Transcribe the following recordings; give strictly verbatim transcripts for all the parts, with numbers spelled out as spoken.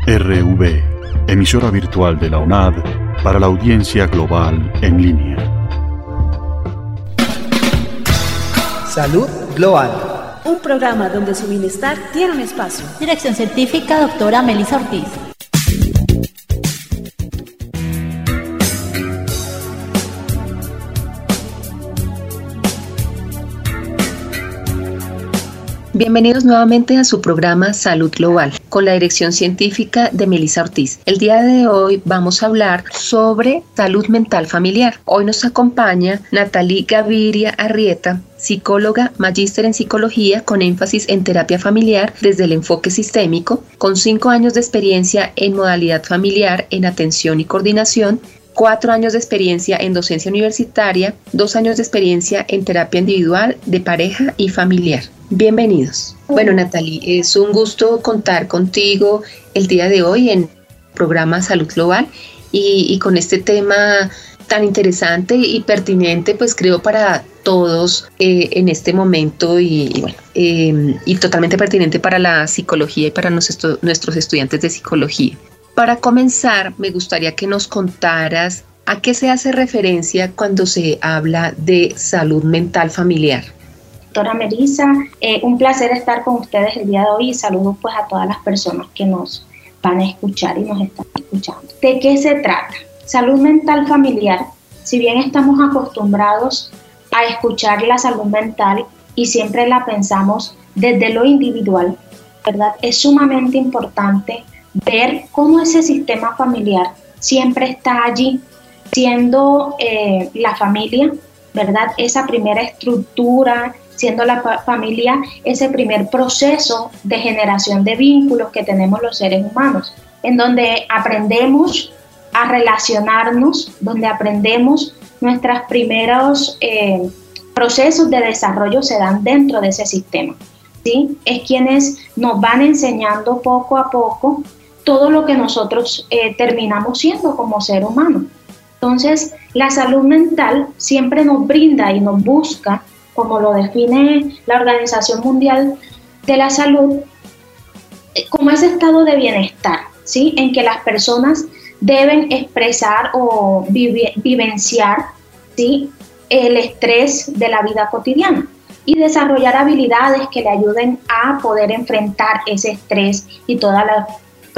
R V, emisora virtual de la U N A D para la audiencia global en línea. Salud Global. Un programa donde su bienestar tiene un espacio. Dirección científica, doctora Melissa Ortiz. Bienvenidos nuevamente a su programa Salud Global, con la dirección científica de Melissa Ortiz. El día de hoy vamos a hablar sobre salud mental familiar. Hoy nos acompaña Natalie Gaviria Arrieta, psicóloga, magíster en psicología con énfasis en terapia familiar desde el enfoque sistémico, con cinco años de experiencia en modalidad familiar en atención y coordinación, cuatro años de experiencia en docencia universitaria, dos años de experiencia en terapia individual, de pareja y familiar. Bienvenidos. Bueno, Natalie, es un gusto contar contigo el día de hoy en el programa Salud Global y, y con este tema tan interesante y pertinente, pues creo para todos eh, en este momento y, y bueno, eh, y totalmente pertinente para la psicología y para nuestro, nuestros estudiantes de psicología. Para comenzar, me gustaría que nos contaras a qué se hace referencia cuando se habla de salud mental familiar. Doctora Melissa, eh, un placer estar con ustedes el día de hoy y saludos pues a todas las personas que nos van a escuchar y nos están escuchando. ¿De qué se trata? Salud mental familiar, si bien estamos acostumbrados a escuchar la salud mental y siempre la pensamos desde lo individual, ¿verdad? Es sumamente importante ver cómo ese sistema familiar siempre está allí, siendo eh, la familia, ¿verdad? Esa primera estructura, siendo la pa- familia ese primer proceso de generación de vínculos que tenemos los seres humanos, en donde aprendemos a relacionarnos, donde aprendemos nuestros primeros eh, procesos de desarrollo se dan dentro de ese sistema, ¿sí? Es quienes nos van enseñando poco a poco todo lo que nosotros eh, terminamos siendo como ser humano. Entonces, la salud mental siempre nos brinda y nos busca, como lo define la Organización Mundial de la Salud, como ese estado de bienestar, ¿sí? En que las personas deben expresar o vive, vivenciar, ¿sí? El estrés de la vida cotidiana y desarrollar habilidades que le ayuden a poder enfrentar ese estrés y todas las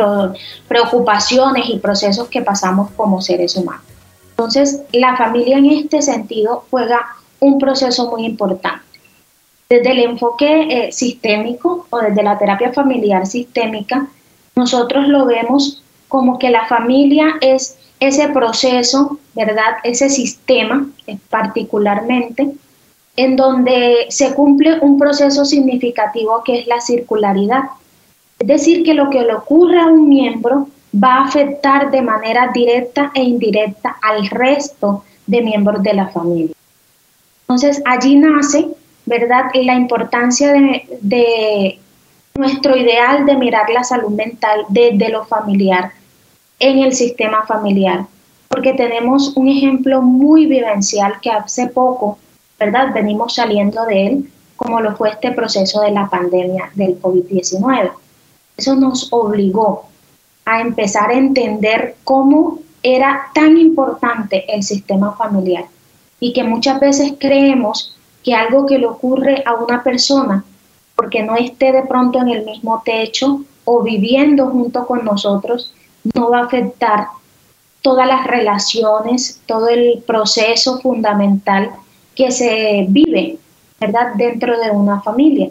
preocupaciones y procesos que pasamos como seres humanos. Entonces, la familia en este sentido juega un proceso muy importante. Desde el enfoque eh, sistémico o desde la terapia familiar sistémica, nosotros lo vemos como que la familia es ese proceso, ¿verdad? Ese sistema eh, particularmente, en donde se cumple un proceso significativo que es la circularidad. Es decir, que lo que le ocurre a un miembro va a afectar de manera directa e indirecta al resto de miembros de la familia. Entonces, allí nace, ¿verdad?, la importancia de, de nuestro ideal de mirar la salud mental desde lo familiar, en el sistema familiar, porque tenemos un ejemplo muy vivencial que hace poco, ¿verdad?, venimos saliendo de él, como lo fue este proceso de la pandemia del COVID diecinueve. Eso nos obligó a empezar a entender cómo era tan importante el sistema familiar y que muchas veces creemos que algo que le ocurre a una persona porque no esté de pronto en el mismo techo o viviendo junto con nosotros no va a afectar todas las relaciones, todo el proceso fundamental que se vive, ¿verdad?, dentro de una familia.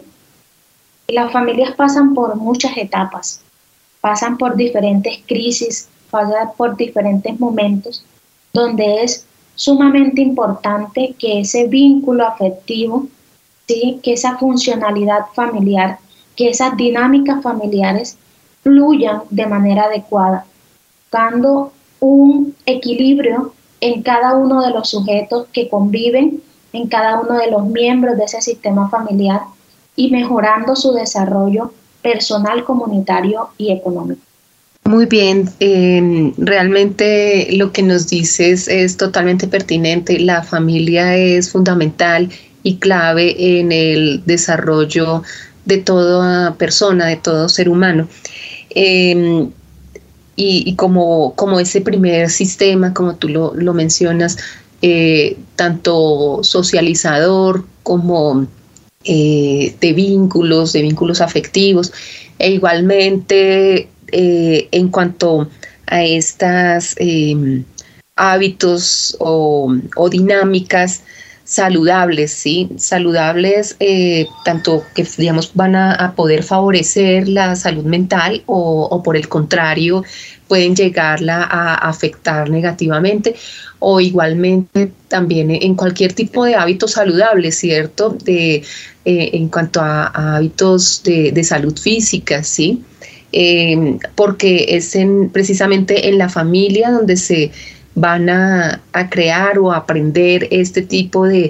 Las familias pasan por muchas etapas, pasan por diferentes crisis, pasan por diferentes momentos, donde es sumamente importante que ese vínculo afectivo, ¿sí?, que esa funcionalidad familiar, que esas dinámicas familiares fluyan de manera adecuada, buscando un equilibrio en cada uno de los sujetos que conviven, en cada uno de los miembros de ese sistema familiar, y mejorando su desarrollo personal, comunitario y económico. Muy bien, eh, realmente lo que nos dices es totalmente pertinente. La familia es fundamental y clave en el desarrollo de toda persona, de todo ser humano. Eh, y, y como, como ese primer sistema, como tú lo, lo mencionas, eh, tanto socializador como eh, de vínculos, de vínculos afectivos, e igualmente eh, en cuanto a estas eh, hábitos o, o dinámicas saludables, ¿sí? Saludables, eh, tanto que, digamos, van a, a poder favorecer la salud mental o, o por el contrario, pueden llegarla a afectar negativamente, o igualmente también en cualquier tipo de hábitos saludables, ¿cierto? De, eh, en cuanto a, a hábitos de, de salud física, ¿sí? Eh, porque es en, precisamente en la familia donde se van a, a crear o a aprender este tipo de,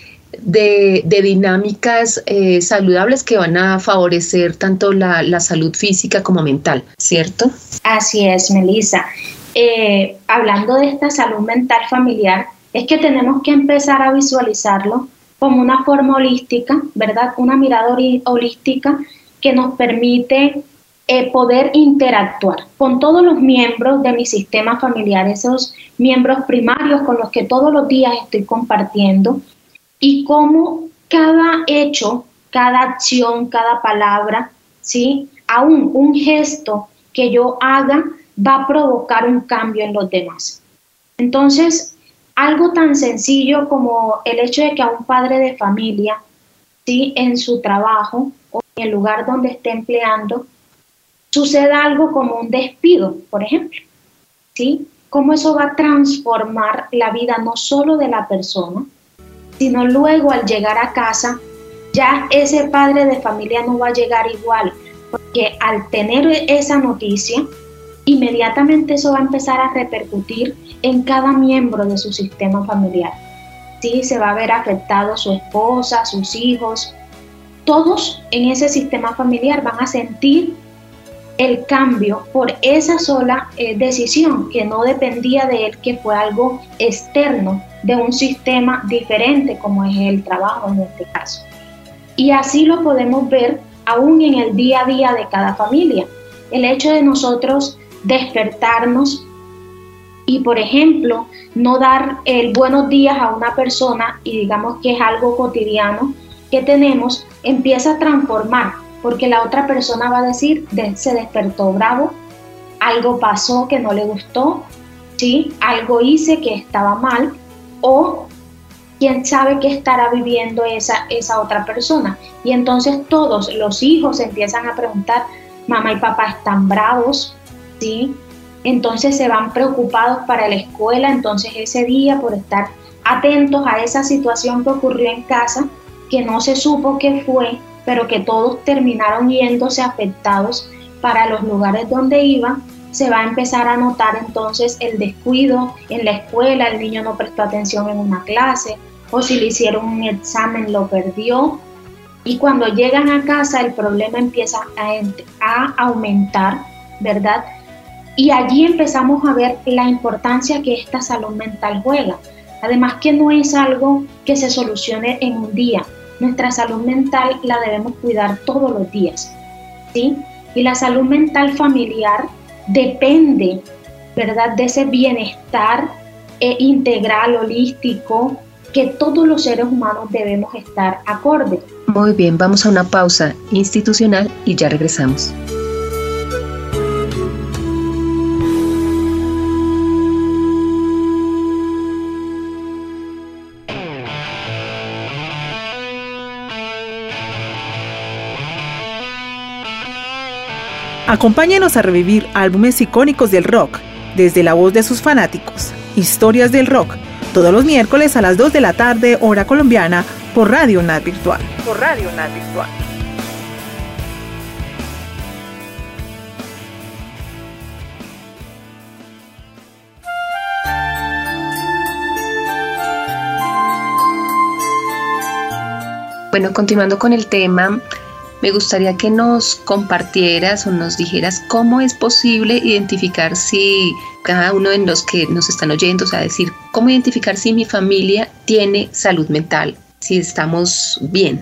de, de dinámicas eh, saludables que van a favorecer tanto la, la salud física como mental, ¿cierto? Así es, Melissa. Eh, hablando de esta salud mental familiar, es que tenemos que empezar a visualizarlo como una forma holística, ¿verdad? Una mirada holística que nos permite Eh, poder interactuar con todos los miembros de mi sistema familiar, esos miembros primarios con los que todos los días estoy compartiendo, y cómo cada hecho, cada acción, cada palabra, ¿sí? Aún un gesto que yo haga va a provocar un cambio en los demás. Entonces, algo tan sencillo como el hecho de que a un padre de familia, ¿sí? En su trabajo o en el lugar donde esté empleando, suceda algo como un despido, por ejemplo, ¿sí? Cómo eso va a transformar la vida no solo de la persona, sino luego al llegar a casa, ya ese padre de familia no va a llegar igual, porque al tener esa noticia, inmediatamente eso va a empezar a repercutir en cada miembro de su sistema familiar, ¿sí? Se va a ver afectado su esposa, sus hijos, todos en ese sistema familiar van a sentir el cambio por esa sola eh, decisión que no dependía de él, que fue algo externo de un sistema diferente como es el trabajo en este caso. Y así lo podemos ver aún en el día a día de cada familia. El hecho de nosotros despertarnos y, por ejemplo, no dar el buenos días a una persona y digamos que es algo cotidiano que tenemos, empieza a transformar, porque la otra persona va a decir, de, se despertó bravo, algo pasó que no le gustó, ¿sí? Algo hice que estaba mal, o quién sabe qué estará viviendo esa, esa otra persona. Y entonces todos los hijos empiezan a preguntar, mamá y papá están bravos, ¿sí? Entonces se van preocupados para la escuela, entonces ese día por estar atentos a esa situación que ocurrió en casa, que no se supo qué fue, pero que todos terminaron yéndose afectados para los lugares donde iban, se va a empezar a notar entonces el descuido en la escuela, el niño no prestó atención en una clase, o si le hicieron un examen lo perdió, y cuando llegan a casa el problema empieza a, a aumentar, ¿verdad? Y allí empezamos a ver la importancia que esta salud mental juega. Además que no es algo que se solucione en un día. Nuestra salud mental la debemos cuidar todos los días, ¿sí? Y la salud mental familiar depende, ¿verdad?, de ese bienestar eh, integral, holístico, que todos los seres humanos debemos estar acorde. Muy bien, vamos a una pausa institucional y ya regresamos. Acompáñenos a revivir álbumes icónicos del rock, desde la voz de sus fanáticos. Historias del rock, todos los miércoles a las dos de la tarde, hora colombiana, por Radio UNAD Virtual. Por Radio UNAD Virtual. Bueno, continuando con el tema, me gustaría que nos compartieras o nos dijeras cómo es posible identificar si cada uno de los que nos están oyendo, o sea, decir, cómo identificar si mi familia tiene salud mental, si estamos bien.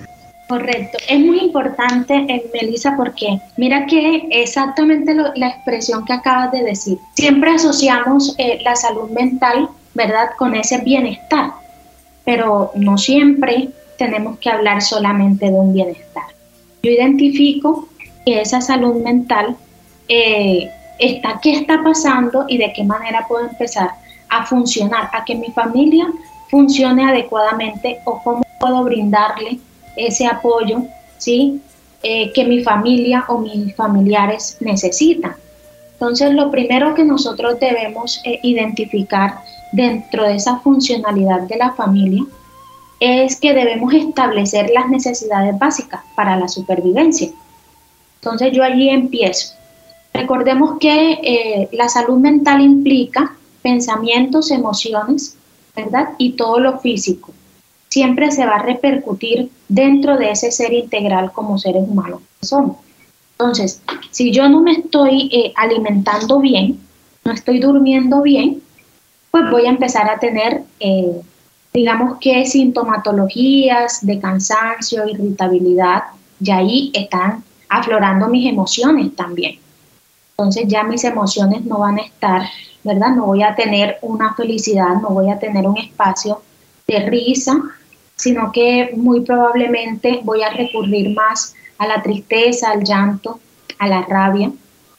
Correcto, es muy importante, eh, Melissa, porque mira que exactamente lo, la expresión que acabas de decir. Siempre asociamos eh, la salud mental, ¿verdad?, con ese bienestar, pero no siempre tenemos que hablar solamente de un bienestar. Yo identifico que esa salud mental eh, está, qué está pasando y de qué manera puedo empezar a funcionar, a que mi familia funcione adecuadamente o cómo puedo brindarle ese apoyo, ¿sí? Eh, que mi familia o mis familiares necesitan. Entonces, lo primero que nosotros debemos eh, identificar dentro de esa funcionalidad de la familia es que debemos establecer las necesidades básicas para la supervivencia. Entonces, yo allí empiezo. Recordemos que eh, la salud mental implica pensamientos, emociones, ¿verdad? Y todo lo físico. Siempre se va a repercutir dentro de ese ser integral como seres humanos que somos. Entonces, si yo no me estoy eh, alimentando bien, no estoy durmiendo bien, pues voy a empezar a tener, eh, digamos que sintomatologías de cansancio, irritabilidad, y ahí están aflorando mis emociones también. Entonces ya mis emociones no van a estar, ¿verdad? No voy a tener una felicidad, no voy a tener un espacio de risa, sino que muy probablemente voy a recurrir más a la tristeza, al llanto, a la rabia,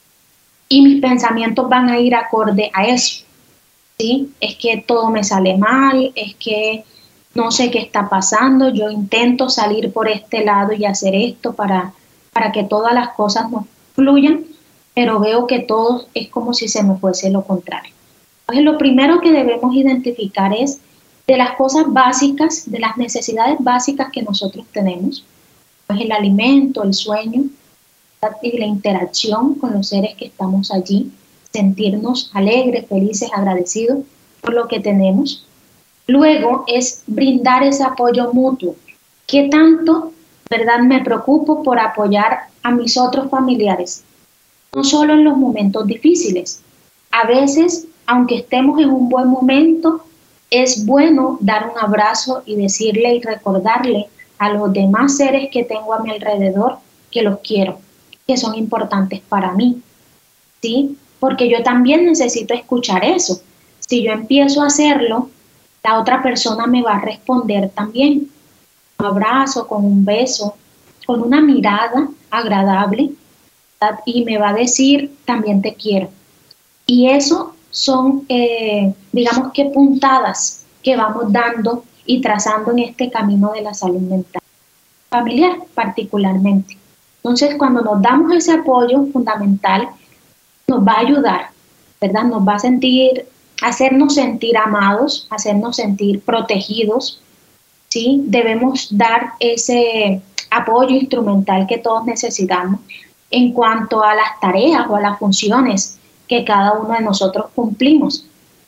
y mis pensamientos van a ir acorde a eso, ¿sí? Es que todo me sale mal, es que no sé qué está pasando, yo intento salir por este lado y hacer esto para, para que todas las cosas nos fluyan, pero veo que todo es como si se me fuese lo contrario. Entonces, lo primero que debemos identificar es de las cosas básicas, de las necesidades básicas que nosotros tenemos, pues el alimento, el sueño, ¿verdad?, y la interacción con los seres que estamos allí, sentirnos alegres, felices, agradecidos por lo que tenemos. Luego es brindar ese apoyo mutuo. ¿Qué tanto, verdad, me preocupo por apoyar a mis otros familiares? No solo en los momentos difíciles. A veces, aunque estemos en un buen momento, es bueno dar un abrazo y decirle y recordarle a los demás seres que tengo a mi alrededor que los quiero, que son importantes para mí, ¿sí? Porque yo también necesito escuchar eso. Si yo empiezo a hacerlo, la otra persona me va a responder también. Un abrazo, con un beso, con una mirada agradable, ¿verdad?, y me va a decir, también te quiero. Y eso son, eh, digamos que puntadas que vamos dando y trazando en este camino de la salud mental familiar particularmente. Entonces, cuando nos damos ese apoyo fundamental, nos va a ayudar, ¿verdad? Nos va a sentir, hacernos sentir amados, hacernos sentir protegidos, ¿sí? Debemos dar ese apoyo instrumental que todos necesitamos en cuanto a las tareas o a las funciones que cada uno de nosotros cumplimos.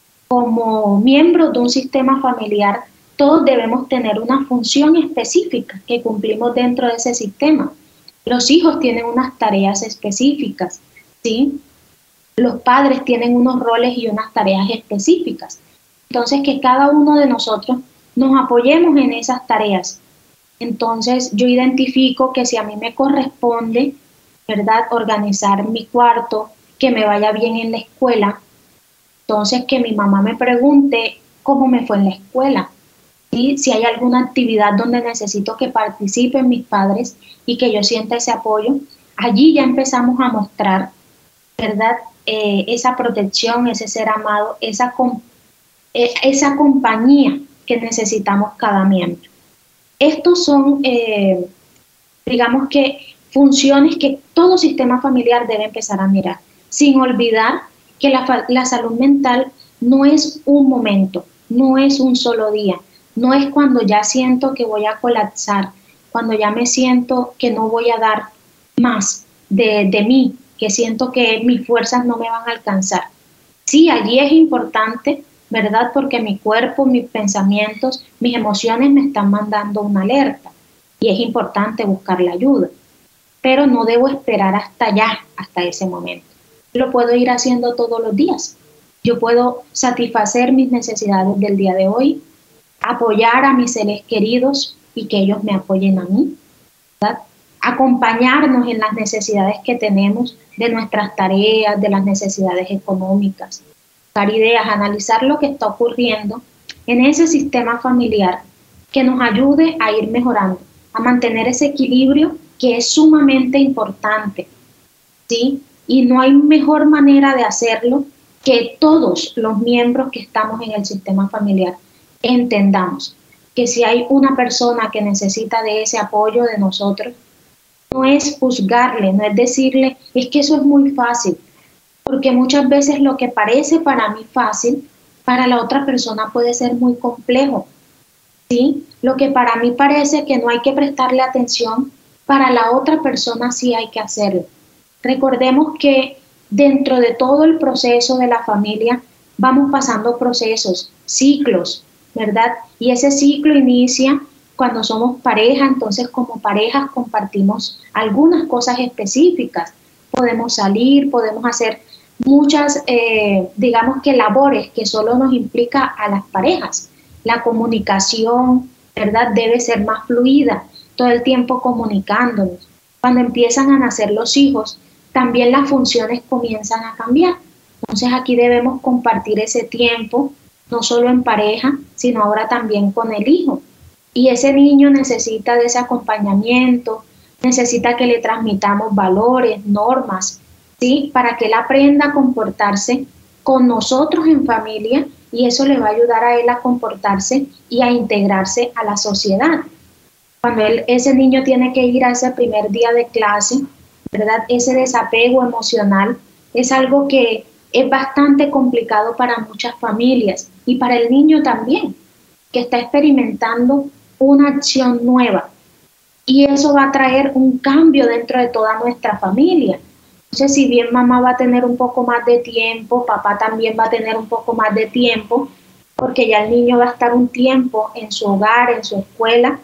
Como miembros de un sistema familiar, todos debemos tener una función específica que cumplimos dentro de ese sistema. Los hijos tienen unas tareas específicas, ¿sí? Los padres tienen unos roles y unas tareas específicas. Entonces, que cada uno de nosotros nos apoyemos en esas tareas. Entonces, yo identifico que si a mí me corresponde, ¿verdad?, organizar mi cuarto, que me vaya bien en la escuela, entonces que mi mamá me pregunte cómo me fue en la escuela, ¿sí? Si hay alguna actividad donde necesito que participen mis padres y que yo sienta ese apoyo, allí ya empezamos a mostrar, ¿verdad?, eh, esa protección, ese ser amado, esa, eh, esa compañía que necesitamos cada miembro. Estos son, eh, digamos que, funciones que todo sistema familiar debe empezar a mirar, sin olvidar que la, la salud mental no es un momento, no es un solo día, no es cuando ya siento que voy a colapsar, cuando ya me siento que no voy a dar más de, de mí, que siento que mis fuerzas no me van a alcanzar. Sí, allí es importante, ¿verdad?, porque mi cuerpo, mis pensamientos, mis emociones me están mandando una alerta y es importante buscar la ayuda, pero no debo esperar hasta allá, hasta ese momento. Lo puedo ir haciendo todos los días. Yo puedo satisfacer mis necesidades del día de hoy, apoyar a mis seres queridos y que ellos me apoyen a mí, ¿verdad? Acompañarnos en las necesidades que tenemos de nuestras tareas, de las necesidades económicas, dar ideas, analizar lo que está ocurriendo en ese sistema familiar que nos ayude a ir mejorando, a mantener ese equilibrio que es sumamente importante, ¿sí? Y no hay mejor manera de hacerlo que todos los miembros que estamos en el sistema familiar entendamos que si hay una persona que necesita de ese apoyo de nosotros, no es juzgarle, no es decirle, es que eso es muy fácil, porque muchas veces lo que parece para mí fácil, para la otra persona puede ser muy complejo, ¿sí? Lo que para mí parece que no hay que prestarle atención, para la otra persona sí hay que hacerlo. Recordemos que dentro de todo el proceso de la familia vamos pasando procesos, ciclos, ¿verdad? Y ese ciclo inicia cuando somos pareja, entonces como parejas compartimos algunas cosas específicas. Podemos salir, podemos hacer muchas, eh, digamos que labores que solo nos implica a las parejas. La comunicación, ¿verdad? Debe ser más fluida, todo el tiempo comunicándonos. Cuando empiezan a nacer los hijos, también las funciones comienzan a cambiar. Entonces aquí debemos compartir ese tiempo, no solo en pareja, sino ahora también con el hijo. Y ese niño necesita de ese acompañamiento, necesita que le transmitamos valores, normas, ¿sí? Para que él aprenda a comportarse con nosotros en familia y eso le va a ayudar a él a comportarse y a integrarse a la sociedad. Cuando él, ese niño tiene que ir a ese primer día de clase, ¿verdad? Ese desapego emocional es algo que es bastante complicado para muchas familias y para el niño también, que está experimentando una acción nueva y eso va a traer un cambio dentro de toda nuestra familia. Entonces, si bien mamá va a tener un poco más de tiempo, papá también va a tener un poco más de tiempo, porque ya el niño va a estar un tiempo en su hogar, en su escuela,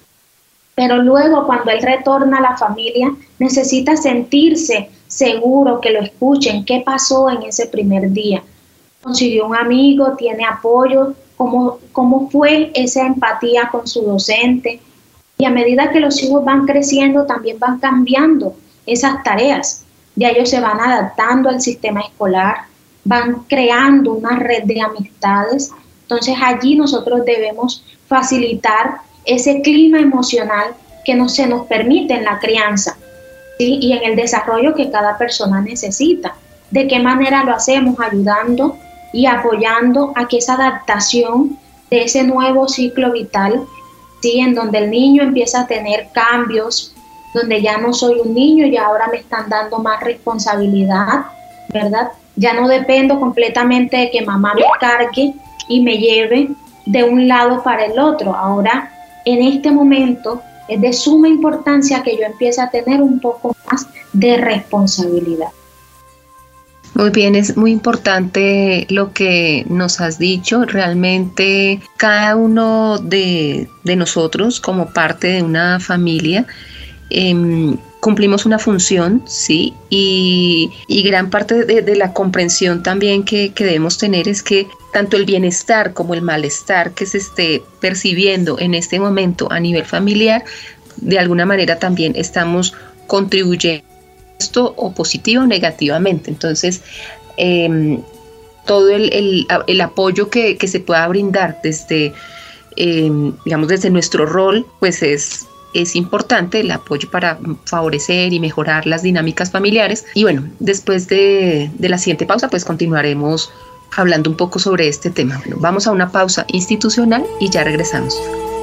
pero luego cuando él retorna a la familia, necesita sentirse seguro, que lo escuchen, qué pasó en ese primer día. Consiguió un amigo, tiene apoyo, cómo, cómo fue esa empatía con su docente. Y a medida que los hijos van creciendo, también van cambiando esas tareas. Ya ellos se van adaptando al sistema escolar, van creando una red de amistades. Entonces allí nosotros debemos facilitar ese clima emocional que no se nos permite en la crianza, ¿sí? Y en el desarrollo que cada persona necesita. ¿De qué manera lo hacemos? Ayudando y apoyando a que esa adaptación de ese nuevo ciclo vital, ¿sí? En donde el niño empieza a tener cambios, donde ya no soy un niño y ahora me están dando más responsabilidad, ¿verdad? Ya no dependo completamente de que mamá me cargue y me lleve de un lado para el otro. Ahora, en este momento, es de suma importancia que yo empiece a tener un poco más de responsabilidad. Muy bien, es muy importante lo que nos has dicho. Realmente cada uno de, de nosotros como parte de una familia eh, cumplimos una función, ¿sí? Y, y gran parte de, de la comprensión también que, que debemos tener es que tanto el bienestar como el malestar que se esté percibiendo en este momento a nivel familiar, de alguna manera también estamos contribuyendo esto o positivo o negativamente. Entonces, eh, todo el, el, el apoyo que, que se pueda brindar desde, eh, digamos, desde nuestro rol, pues es, es importante el apoyo para favorecer y mejorar las dinámicas familiares. Y bueno, después de, de la siguiente pausa, pues continuaremos hablando un poco sobre este tema. Bueno, vamos a una pausa institucional y ya regresamos.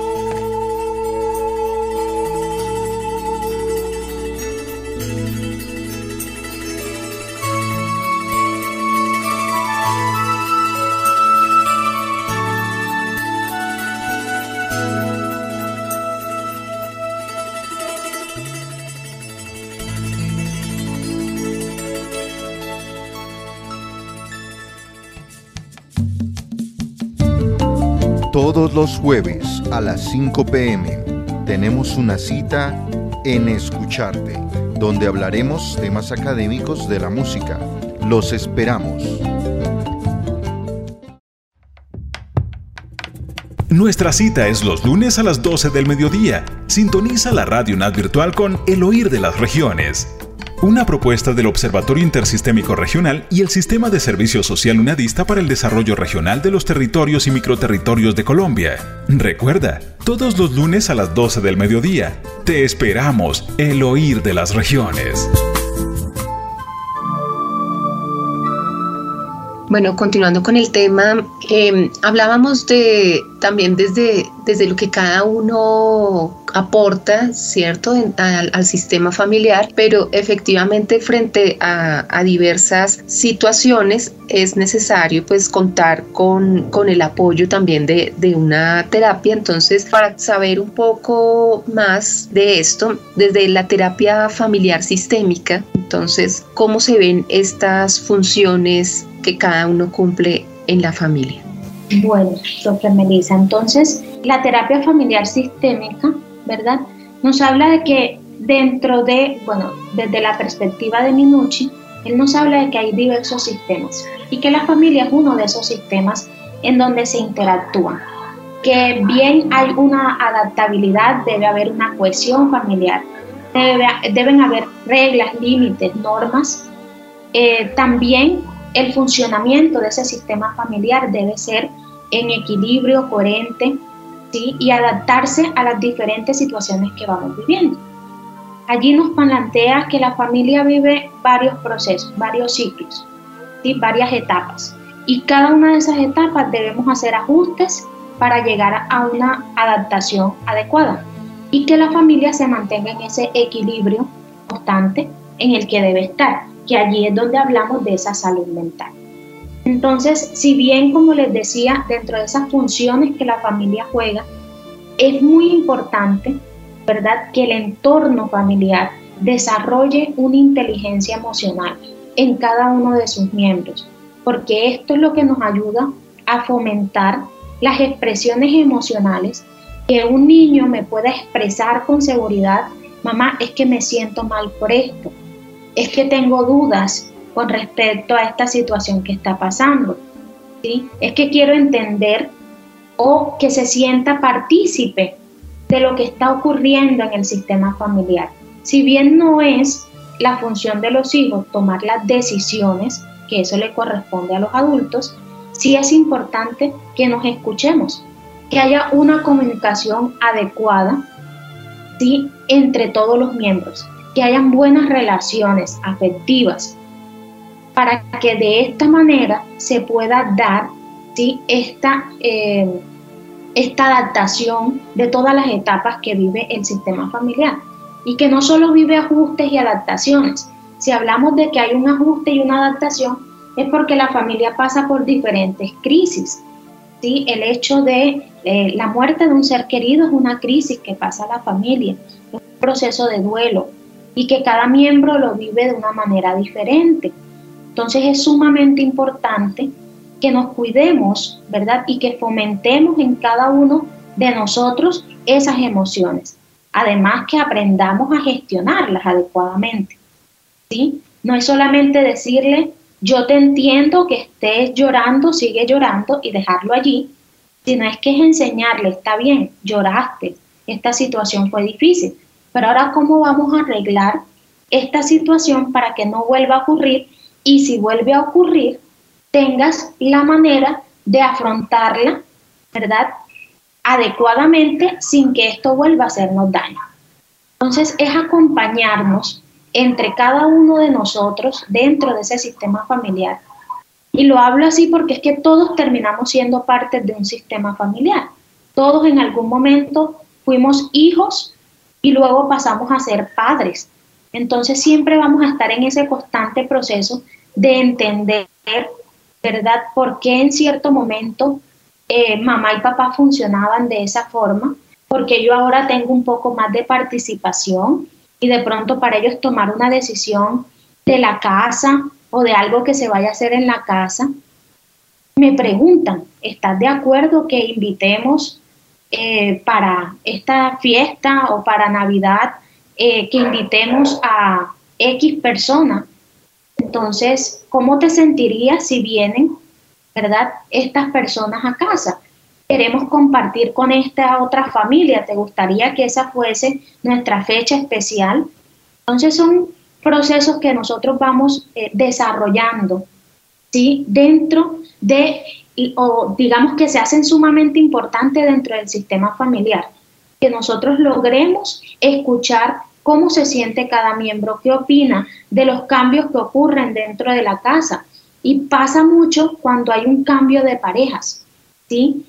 Todos los jueves a las cinco p m tenemos una cita en Escucharte, donde hablaremos temas académicos de la música. Los esperamos. Nuestra cita es los lunes a las doce del mediodía. Sintoniza la Radio UNAD Virtual con El Oír de las Regiones. Una propuesta del Observatorio Intersistémico Regional y el Sistema de Servicio Social UNADista para el Desarrollo Regional de los Territorios y Microterritorios de Colombia. Recuerda, todos los lunes a las doce del mediodía. Te esperamos, El Oír de las Regiones. Bueno, continuando con el tema, eh, hablábamos de también desde, desde lo que cada uno aporta, ¿cierto?, en, al, al sistema familiar, pero efectivamente frente a, a diversas situaciones es necesario pues contar con, con el apoyo también de, de una terapia. Entonces, para saber un poco más de esto, desde la terapia familiar sistémica, entonces, ¿cómo se ven estas funciones que cada uno cumple en la familia? Bueno, doctora Melissa, entonces la terapia familiar sistémica, ¿verdad?, nos habla de que dentro de, bueno, desde la perspectiva de Minucci, él nos habla de que hay diversos sistemas y que la familia es uno de esos sistemas en donde se interactúan, que bien hay una adaptabilidad, debe haber una cohesión familiar, debe, deben haber reglas, límites, normas, eh, también el funcionamiento de ese sistema familiar debe ser en equilibrio, coherente, ¿sí?, y adaptarse a las diferentes situaciones que vamos viviendo. Allí nos plantea que la familia vive varios procesos, varios ciclos, ¿sí?, varias etapas, y cada una de esas etapas debemos hacer ajustes para llegar a una adaptación adecuada y que la familia se mantenga en ese equilibrio constante en el que debe estar, que allí es donde hablamos de esa salud mental. Entonces, si bien, como les decía, dentro de esas funciones que la familia juega, es muy importante, ¿verdad?, que el entorno familiar desarrolle una inteligencia emocional en cada uno de sus miembros, porque esto es lo que nos ayuda a fomentar las expresiones emocionales, que un niño me pueda expresar con seguridad: mamá, es que me siento mal por esto, es que tengo dudas con respecto a esta situación que está pasando, ¿sí?, es que quiero entender, o que se sienta partícipe de lo que está ocurriendo en el sistema familiar. Si bien no es la función de los hijos tomar las decisiones, que eso le corresponde a los adultos, sí es importante que nos escuchemos, que haya una comunicación adecuada, ¿sí?, entre todos los miembros, que hayan buenas relaciones afectivas, para que de esta manera se pueda dar, ¿sí?, esta, eh, esta adaptación de todas las etapas que vive el sistema familiar, y que no solo vive ajustes y adaptaciones. Si hablamos de que hay un ajuste y una adaptación, es porque la familia pasa por diferentes crisis, ¿sí? El hecho de eh, la muerte de un ser querido es una crisis que pasa a la familia, es un proceso de duelo, y que cada miembro lo vive de una manera diferente. Entonces es sumamente importante que nos cuidemos, ¿verdad?, y que fomentemos en cada uno de nosotros esas emociones. Además, que aprendamos a gestionarlas adecuadamente, ¿sí? No es solamente decirle: yo te entiendo, que estés llorando, sigue llorando, y dejarlo allí, sino es que es enseñarle: está bien, lloraste, esta situación fue difícil, pero ahora ¿cómo vamos a arreglar esta situación para que no vuelva a ocurrir? Y si vuelve a ocurrir, tengas la manera de afrontarla, ¿verdad?, adecuadamente, sin que esto vuelva a hacernos daño. Entonces es acompañarnos entre cada uno de nosotros dentro de ese sistema familiar. Y lo hablo así porque es que todos terminamos siendo parte de un sistema familiar. Todos en algún momento fuimos hijos y luego pasamos a ser padres. Entonces siempre vamos a estar en ese constante proceso de entender, ¿verdad?, por qué en cierto momento eh, mamá y papá funcionaban de esa forma, porque yo ahora tengo un poco más de participación, y de pronto para ellos tomar una decisión de la casa o de algo que se vaya a hacer en la casa, me preguntan: ¿estás de acuerdo que invitemos eh, para esta fiesta o para Navidad, eh, que invitemos a X personas? Entonces, ¿cómo te sentirías si vienen, ¿verdad?, estas personas a casa? queremos compartir con esta otra familia, ¿te gustaría que esa fuese nuestra fecha especial? Entonces son procesos que nosotros vamos eh, desarrollando, ¿sí? Dentro de, o digamos que se hacen sumamente importantes dentro del sistema familiar, que nosotros logremos escuchar cómo se siente cada miembro, qué opina de los cambios que ocurren dentro de la casa. Y pasa mucho cuando hay un cambio de parejas, ¿sí?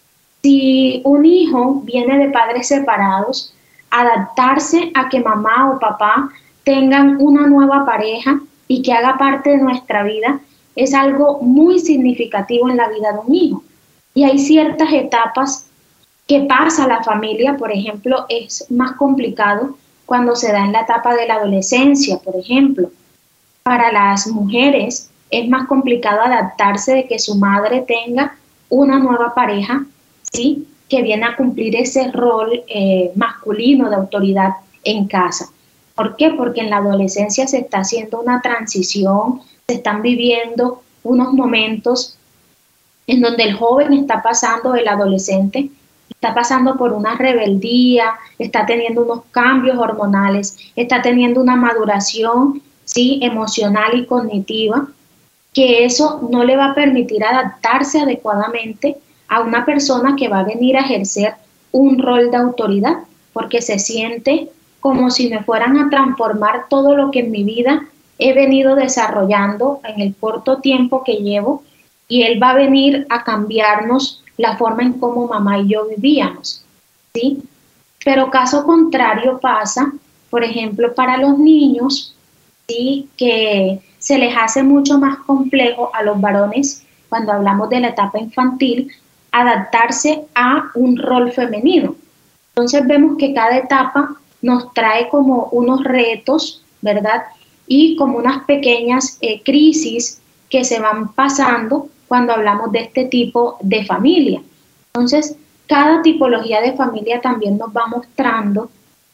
Si un hijo viene de padres separados, adaptarse a que mamá o papá tengan una nueva pareja y que haga parte de nuestra vida es algo muy significativo en la vida de un hijo. Y hay ciertas etapas que pasa la familia, por ejemplo, es más complicado cuando se da en la etapa de la adolescencia, por ejemplo. Para las mujeres es más complicado adaptarse de que su madre tenga una nueva pareja, ¿sí? Que viene a cumplir ese rol eh, masculino de autoridad en casa. ¿Por qué? Porque en la adolescencia se está haciendo una transición, se están viviendo unos momentos en donde el joven está pasando, el adolescente, está pasando por una rebeldía, está teniendo unos cambios hormonales, está teniendo una maduración, ¿sí? Emocional y cognitiva, que eso no le va a permitir adaptarse adecuadamente a una persona que va a venir a ejercer un rol de autoridad, porque se siente como si me fueran a transformar todo lo que en mi vida he venido desarrollando en el corto tiempo que llevo, y él va a venir a cambiarnos la forma en cómo mamá y yo vivíamos, ¿sí? Pero caso contrario pasa, por ejemplo, para los niños, ¿sí? Que se les hace mucho más complejo a los varones, cuando hablamos de la etapa infantil, adaptarse a un rol femenino. Entonces vemos que cada etapa nos trae como unos retos, ¿verdad? Y como unas pequeñas eh, crisis que se van pasando cuando hablamos de este tipo de familia. Entonces, cada tipología de familia también nos va mostrando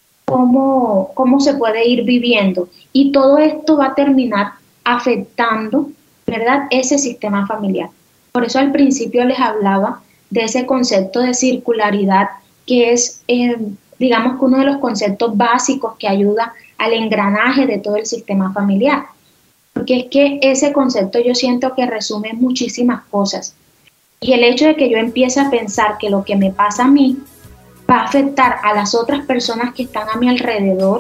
cómo, cómo se puede ir viviendo. Y todo esto va a terminar afectando, ¿verdad?, ese sistema familiar. Por eso al principio les hablaba de ese concepto de circularidad, que es, eh, digamos que uno de los conceptos básicos que ayuda al engranaje de todo el sistema familiar. Porque es que ese concepto yo siento que resume muchísimas cosas. Y el hecho de que yo empiece a pensar que lo que me pasa a mí va a afectar a las otras personas que están a mi alrededor,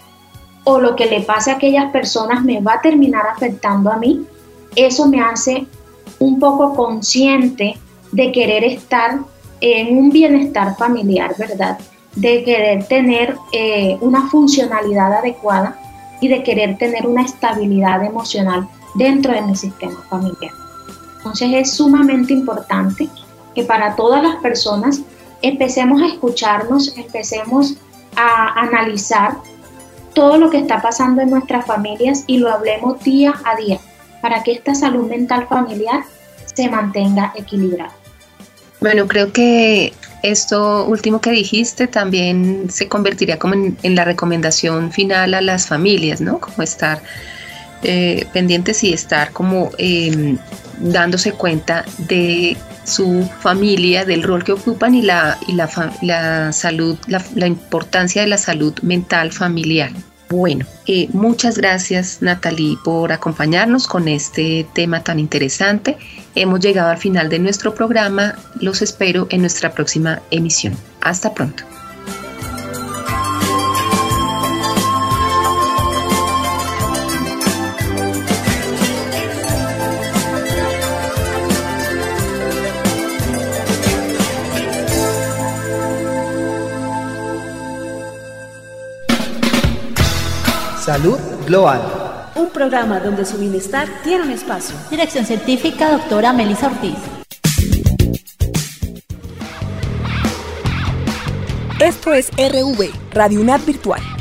o lo que le pase a aquellas personas me va a terminar afectando a mí, eso me hace un poco consciente de querer estar en un bienestar familiar, ¿verdad? De querer tener eh, una funcionalidad adecuada y de querer tener una estabilidad emocional dentro de mi sistema familiar. Entonces es sumamente importante que para todas las personas empecemos a escucharnos, empecemos a analizar todo lo que está pasando en nuestras familias y lo hablemos día a día para que esta salud mental familiar se mantenga equilibrada. Bueno, creo que esto último que dijiste también se convertiría como en, en la recomendación final a las familias, ¿no? Como estar eh, pendientes y estar como eh, dándose cuenta de su familia, del rol que ocupan y la, y la, la salud, la, la importancia de la salud mental familiar. Bueno, eh, muchas gracias, Natalie, por acompañarnos con este tema tan interesante. Hemos llegado al final de nuestro programa. Los espero en nuestra próxima emisión. Hasta pronto. Salud Global. Un programa donde su bienestar tiene un espacio. Dirección científica, doctora Melissa Ortiz. Esto es R V, Radio UNAD Virtual.